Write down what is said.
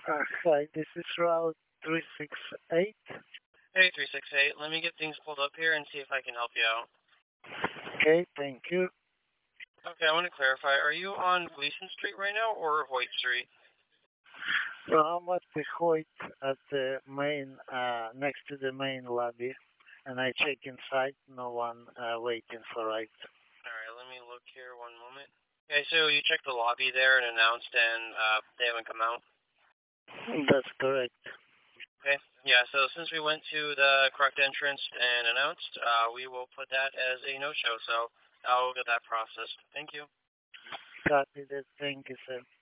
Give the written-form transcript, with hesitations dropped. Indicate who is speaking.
Speaker 1: Hi, this is Route 368.
Speaker 2: Hey, 368. Let me get things pulled up here and see if I can help you out.
Speaker 1: Okay, thank you.
Speaker 2: Okay, I want to clarify. Are you on Gleason Street right now or Hoyt Street?
Speaker 1: So I'm at the Hoyt at the main, next to the main lobby, and I check inside, no one waiting for right.
Speaker 2: All right, let me look here one moment. Okay, so you checked the lobby there and announced, and they haven't come out?
Speaker 1: That's correct.
Speaker 2: Okay, yeah, so since we went to the correct entrance and announced, we will put that as a no-show, so I'll get that processed. Thank you.
Speaker 1: Copy that. Thank you, sir.